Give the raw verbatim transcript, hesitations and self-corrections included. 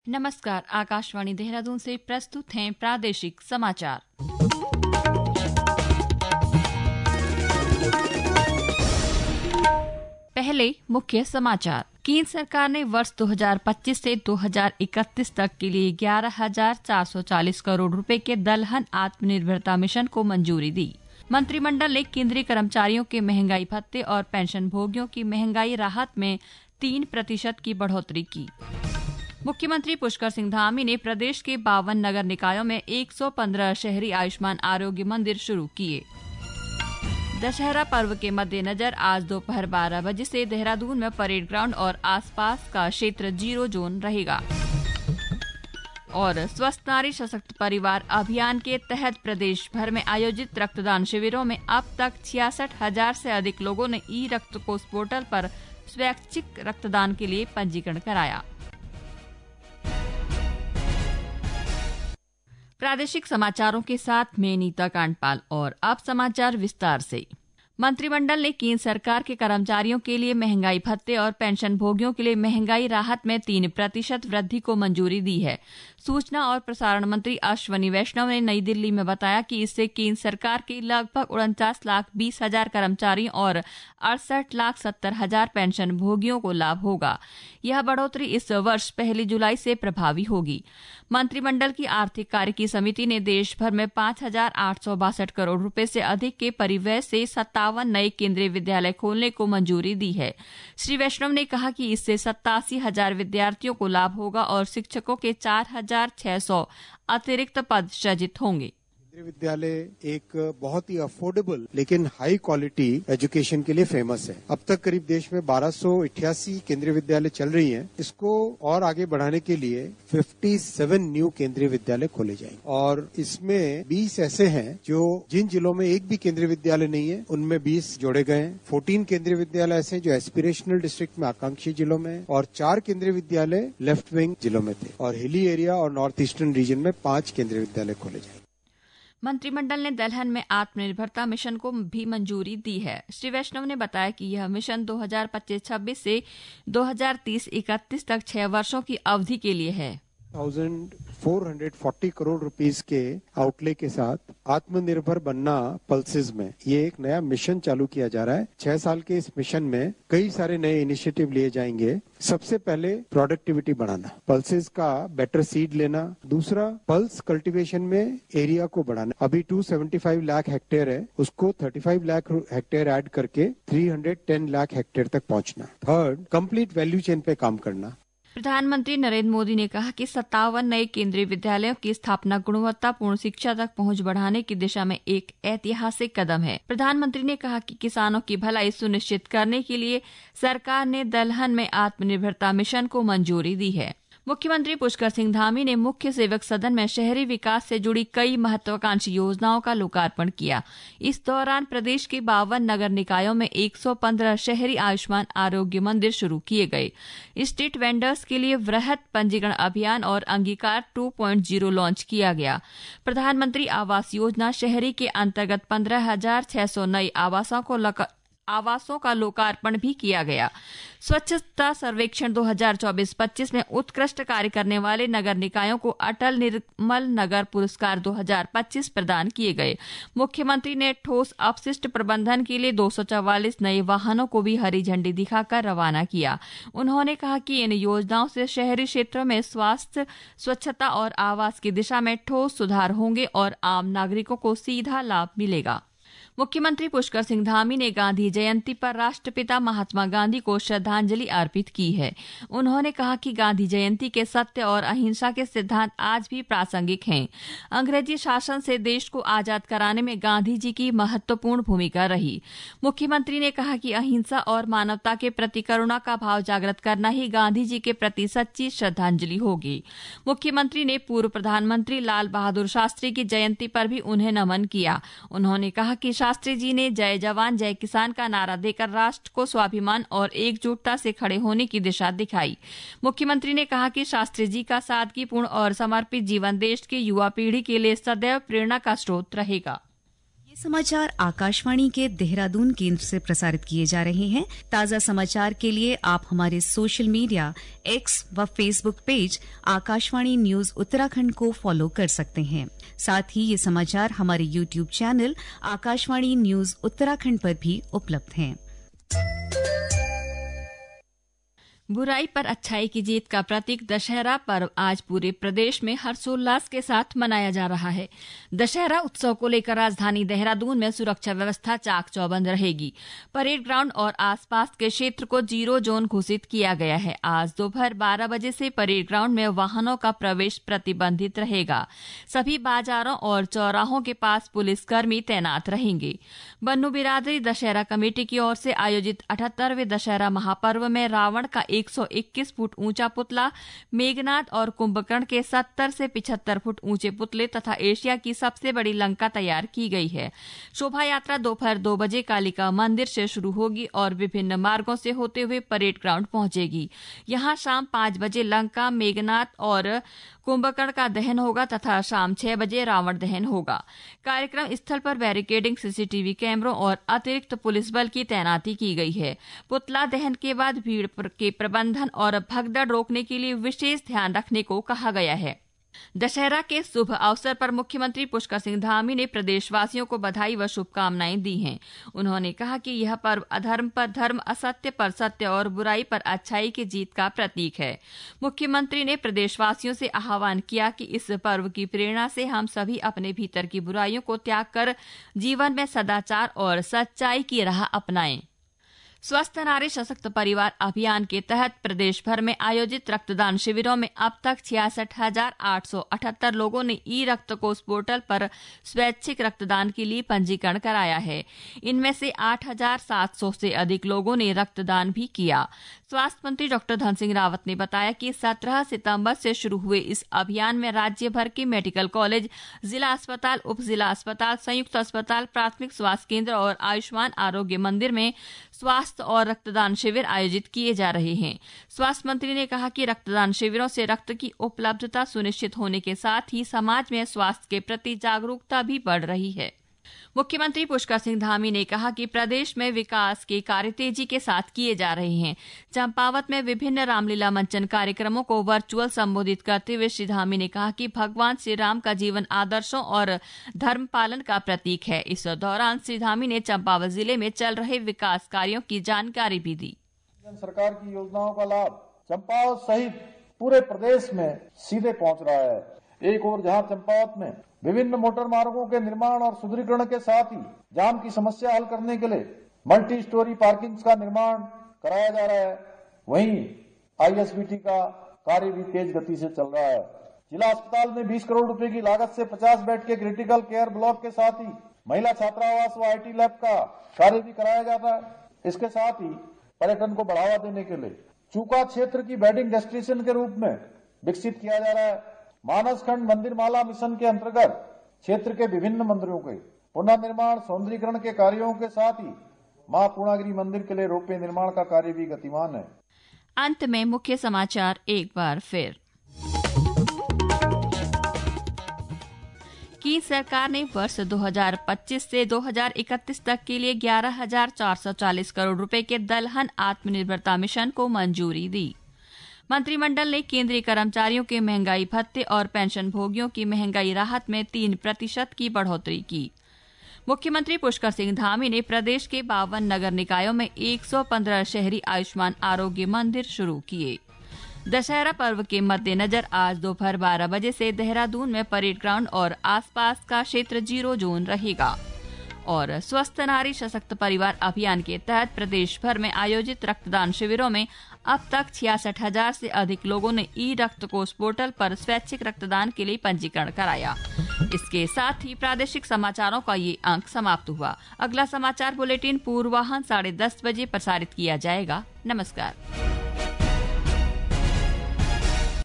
नमस्कार, आकाशवाणी देहरादून से प्रस्तुत हैं प्रादेशिक समाचार। पहले मुख्य समाचार। केंद्र सरकार ने वर्ष दो हज़ार पच्चीस से दो हज़ार इकतीस तक के लिए ग्यारह हजार चार सौ चालीस करोड़ रुपए के दलहन आत्मनिर्भरता मिशन को मंजूरी दी। मंत्रिमंडल ने केंद्रीय कर्मचारियों के महंगाई भत्ते और पेंशन भोगियों की महंगाई राहत में तीन प्रतिशत की बढ़ोतरी की। मुख्यमंत्री पुष्कर सिंह धामी ने प्रदेश के बावन नगर निकायों में एक सौ पंद्रह शहरी आयुष्मान आरोग्य मंदिर शुरू किए। दशहरा पर्व के मद्देनजर आज दोपहर बारह बजे से देहरादून में परेड ग्राउंड और आसपास का क्षेत्र जीरो जोन रहेगा। और स्वस्थ नारी सशक्त परिवार अभियान के तहत प्रदेश भर में आयोजित रक्तदान शिविरों में अब तक छियासठ हजार से अधिक लोगों ने ई रक्त कोष पोर्टल पर स्वैच्छिक रक्तदान के लिए पंजीकरण कराया। प्रादेशिक समाचारों के साथ मैं नीता कांडपाल और अब समाचार विस्तार से। मंत्रिमंडल ने केंद्र सरकार के कर्मचारियों के लिए महंगाई भत्ते और पेंशन भोगियों के लिए महंगाई राहत में तीन प्रतिशत वृद्धि को मंजूरी दी है। सूचना और प्रसारण मंत्री अश्विनी वैष्णव ने नई दिल्ली में बताया कि इससे केंद्र सरकार के लगभग उनचास लाख बीस हजार कर्मचारियों और अड़सठ लाख सत्तर हजार पेंशन भोगियों को लाभ होगा। यह बढ़ोतरी इस वर्ष पहली जुलाई से प्रभावी होगी। मंत्रिमंडल की आर्थिक कार्य की समिति ने देश भर में पांच हजार आठ सौ बासठ करोड़ रुपए से अधिक के परिव्यय से सत्तावन नए केंद्रीय विद्यालय खोलने को मंजूरी दी है। श्री वैष्णव ने कहा कि इससे सत्तासी हजार विद्यार्थियों को लाभ होगा और शिक्षकों के चार हजार छह सौ अतिरिक्त पद सृजित होंगे। केंद्रीय विद्यालय एक बहुत ही अफोर्डेबल लेकिन हाई क्वालिटी एजुकेशन के लिए फेमस है। अब तक करीब देश में बारह सौ अट्ठासी केंद्रीय विद्यालय चल रही हैं। इसको और आगे बढ़ाने के लिए सत्तावन न्यू केंद्रीय विद्यालय खोले जाएंगे और इसमें बीस ऐसे हैं जो जिन जिलों में एक भी केंद्रीय विद्यालय नहीं है उनमें बीस जोड़े गए हैं। चौदह केंद्रीय विद्यालय ऐसे जो एस्पिरेशनल डिस्ट्रिक्ट में आकांक्षी जिलों में और चार केंद्रीय विद्यालय लेफ्ट विंग जिलों में थे और हिली एरिया और नॉर्थ ईस्टर्न रीजन में पांच केंद्रीय विद्यालय खोले जाएंगे। मंत्रिमंडल ने दलहन में आत्मनिर्भरता मिशन को भी मंजूरी दी है। श्री वैष्णव ने बताया कि यह मिशन दो हज़ार पच्चीस छब्बीस से दो हज़ार तीस इकतीस तक छह वर्षों की अवधि के लिए है। चौदह सौ चालीस करोड़ रुपीस के आउटले के साथ आत्मनिर्भर बनना पल्सेस में ये एक नया मिशन चालू किया जा रहा है। छह साल के इस मिशन में कई सारे नए इनिशिएटिव लिए जाएंगे। सबसे पहले प्रोडक्टिविटी बढ़ाना, पल्सेस का बेटर सीड लेना। दूसरा, पल्स कल्टीवेशन में एरिया को बढ़ाना। अभी दो सौ पचहत्तर लाख हेक्टेयर है, उसको पैंतीस लाख हेक्टेयर ऐड करके तीन सौ दस लाख हेक्टेयर तक पहुंचना। थर्ड, कंप्लीट वैल्यू चेन पे काम करना। प्रधानमंत्री नरेंद्र मोदी ने कहा कि सत्तावन नए केंद्रीय विद्यालयों की स्थापना गुणवत्तापूर्ण शिक्षा तक पहुंच बढ़ाने की दिशा में एक ऐतिहासिक कदम है। प्रधानमंत्री ने कहा कि किसानों की भलाई सुनिश्चित करने के लिए सरकार ने दलहन में आत्मनिर्भरता मिशन को मंजूरी दी है। मुख्यमंत्री पुष्कर सिंह धामी ने मुख्य सेवक सदन में शहरी विकास से जुड़ी कई महत्वाकांक्षी योजनाओं का लोकार्पण किया। इस दौरान प्रदेश के बावन नगर निकायों में एक सौ पंद्रह शहरी आयुष्मान आरोग्य मंदिर शुरू किए गए। स्ट्रीट वेंडर्स के लिए वृहद पंजीकरण अभियान और अंगीकार टू पॉइंट ज़ीरो लॉन्च किया गया। प्रधानमंत्री आवास योजना शहरी के अंतर्गत पंद्रह हजार छह सौ नए आवासों को आवासों का लोकार्पण भी किया गया। स्वच्छता सर्वेक्षण दो हज़ार चौबीस पच्चीस में उत्कृष्ट कार्य करने वाले नगर निकायों को अटल निर्मल नगर पुरस्कार दो हज़ार पच्चीस प्रदान किए गए। मुख्यमंत्री ने ठोस अपशिष्ट प्रबंधन के लिए दो सौ चौवालीस नए वाहनों को भी हरी झंडी दिखाकर रवाना किया। उन्होंने कहा कि इन योजनाओं से शहरी क्षेत्रों में स्वास्थ्य, स्वच्छता और आवास की दिशा में ठोस सुधार होंगे और आम नागरिकों को सीधा लाभ मिलेगा। मुख्यमंत्री पुष्कर सिंह धामी ने गांधी जयंती पर राष्ट्रपिता महात्मा गांधी को श्रद्धांजलि अर्पित की है। उन्होंने कहा कि गांधी जयंती के सत्य और अहिंसा के सिद्धांत आज भी प्रासंगिक हैं। अंग्रेजी शासन से देश को आजाद कराने में गांधी जी की महत्वपूर्ण भूमिका रही। मुख्यमंत्री ने कहा कि अहिंसा और मानवता के प्रति करुणा का भाव जागृत करना ही गांधी जी के प्रति सच्ची श्रद्धांजलि होगी। मुख्यमंत्री ने पूर्व प्रधानमंत्री लाल बहादुर शास्त्री की जयंती पर भी उन्हें नमन किया। उन्होंने कहा कि शास्त्री जी ने जय जवान जय किसान का नारा देकर राष्ट्र को स्वाभिमान और एकजुटता से खड़े होने की दिशा दिखाई। मुख्यमंत्री ने कहा कि शास्त्री जी का सादगीपूर्ण और समर्पित जीवन देश की युवा पीढ़ी के लिए सदैव प्रेरणा का स्रोत रहेगा। समाचार आकाशवाणी के देहरादून केंद्र से प्रसारित किए जा रहे हैं। ताज़ा समाचार के लिए आप हमारे सोशल मीडिया एक्स व Facebook page Akashvani news Uttarakhand को फॉलो कर सकते हैं। साथ ही ये समाचार हमारे YouTube channel Akashvani news Uttarakhand पर भी उपलब्ध हैं। बुराई पर अच्छाई की जीत का प्रतीक दशहरा पर्व आज पूरे प्रदेश में हर्षोल्लास के साथ मनाया जा रहा है। दशहरा उत्सव को लेकर राजधानी देहरादून में सुरक्षा व्यवस्था चाक चौबंद रहेगी। परेड ग्राउंड और आसपास के क्षेत्र को जीरो जोन घोषित किया गया है। आज दोपहर बारह बजे से परेड ग्राउंड में वाहनों का प्रवेश प्रतिबंधित रहेगा। सभी बाजारों और चौराहों के पास पुलिसकर्मी तैनात रहेंगे। बन्नू बिरादरी दशहरा कमेटी की ओर से आयोजित अठहत्तरवें दशहरा महापर्व में रावण का एक सौ इक्कीस फुट ऊंचा पुतला, मेघनाद और कुंभकर्ण के सत्तर से पचहत्तर फुट ऊंचे पुतले तथा एशिया की सबसे बड़ी लंका तैयार की गई है। शोभा यात्रा दोपहर दो बजे कालिका मंदिर से शुरू होगी और विभिन्न मार्गों से होते हुए परेड ग्राउंड पहुंचेगी। यहां शाम पांच बजे लंका, मेघनाद और कुंभकर्ण का दहन होगा तथा शाम छह बजे रावण दहन होगा। कार्यक्रम स्थल पर बैरिकेडिंग, सीसीटीवी कैमरों और अतिरिक्त पुलिस बल की तैनाती की गई है। पुतला दहन के बाद भीड़ के प्रबंधन और भगदड़ रोकने के लिए विशेष ध्यान रखने को कहा गया है। दशहरा के शुभ अवसर पर मुख्यमंत्री पुष्कर सिंह धामी ने प्रदेशवासियों को बधाई व शुभकामनाएं दी हैं। उन्होंने कहा कि यह पर्व अधर्म पर धर्म, असत्य पर सत्य और बुराई पर अच्छाई की जीत का प्रतीक है। मुख्यमंत्री ने प्रदेशवासियों से आह्वान किया कि इस पर्व की प्रेरणा से हम सभी अपने भीतर की बुराइयों को त्याग कर जीवन में सदाचार और सच्चाई की राह अपनाएं। स्वस्थ नारी सशक्त परिवार अभियान के तहत प्रदेश भर में आयोजित रक्तदान शिविरों में अब तक छियासठ हजार आठ सौ अठहत्तर लोगों ने ई रक्त कोष पोर्टल पर स्वैच्छिक रक्तदान के लिए पंजीकरण कराया है। इनमें से आठ हजार सात सौ से अधिक लोगों ने रक्तदान भी किया। स्वास्थ्य मंत्री डॉक्टर धन सिंह रावत ने बताया कि सत्रह सितंबर से शुरू हुए इस अभियान में राज्य भर के मेडिकल कॉलेज, जिला अस्पताल, उप जिला अस्पताल, संयुक्त अस्पताल, प्राथमिक स्वास्थ्य केंद्र और आयुष्मान आरोग्य मंदिर में स्वास्थ्य और रक्तदान शिविर आयोजित किए जा रहे हैं। स्वास्थ्य मंत्री ने कहा कि रक्तदान शिविरों से रक्त की उपलब्धता सुनिश्चित होने के साथ ही समाज में स्वास्थ्य के प्रति जागरूकता भी बढ़ रही है। मुख्यमंत्री पुष्कर सिंह धामी ने कहा कि प्रदेश में विकास के कार्य तेजी के साथ किए जा रहे हैं। चंपावत में विभिन्न रामलीला मंचन कार्यक्रमों को वर्चुअल संबोधित करते हुए श्री धामी ने कहा कि भगवान श्री राम का जीवन आदर्शों और धर्म पालन का प्रतीक है। इस दौरान श्री धामी ने चंपावत जिले में चल रहे विकास कार्यों की जानकारी भी दी। सरकार की योजनाओं का लाभ चंपावत सहित पूरे प्रदेश में सीधे पहुंच रहा है। एक और जहां चंपावत में विभिन्न मोटर मार्गों के निर्माण और सुदृढ़ीकरण के साथ ही जाम की समस्या हल करने के लिए मल्टी स्टोरी पार्किंग का निर्माण कराया जा रहा है, वहीं आईएसबीटी का कार्य भी तेज गति से चल रहा है। जिला अस्पताल में बीस करोड़ रुपए की लागत से पचास बेड के क्रिटिकल केयर ब्लॉक के साथ ही महिला छात्रावास व आईटी लैब का कार्य भी कराया जाता है। इसके साथ ही पर्यटन को बढ़ावा देने के लिए चूका क्षेत्र की वेडिंग डेस्टिनेशन के रूप में विकसित किया जा रहा है। मानसखंड मंदिर माला मिशन के अंतर्गत क्षेत्र के विभिन्न मंदिरों के पुनर्निर्माण, सौंदर्यीकरण के कार्यों के साथ ही मां पूर्णागिरि मंदिर के लिए रोपवे निर्माण का कार्य भी गतिमान है। अंत में मुख्य समाचार एक बार फिर। केंद्र सरकार ने वर्ष दो हज़ार पच्चीस से दो हज़ार इकतीस तक के लिए ग्यारह हजार चार सौ चालीस करोड़ रुपए के दलहन आत्मनिर्भरता मिशन को मंजूरी दी। मंत्रिमंडल ने केंद्रीय कर्मचारियों के महंगाई भत्ते और पेंशन भोगियों की महंगाई राहत में तीन प्रतिशत की बढ़ोतरी की। मुख्यमंत्री पुष्कर सिंह धामी ने प्रदेश के बावन नगर निकायों में एक सौ पंद्रह शहरी आयुष्मान आरोग्य मंदिर शुरू किए। दशहरा पर्व के मद्देनजर आज दोपहर बारह बजे से देहरादून में परेड ग्राउंड और आसपास का क्षेत्र जीरो जोन रहेगा। और स्वस्थ नारी सशक्त परिवार अभियान के तहत प्रदेश भर में आयोजित रक्तदान शिविरों में अब तक छियासठ हजार से अधिक लोगों ने ई रक्त कोष पोर्टल पर स्वैच्छिक रक्तदान के लिए पंजीकरण कराया। इसके साथ ही प्रादेशिक समाचारों का ये अंक समाप्त हुआ। अगला समाचार बुलेटिन पूर्वाह्न साढ़े दस बजे प्रसारित किया जाएगा। नमस्कार।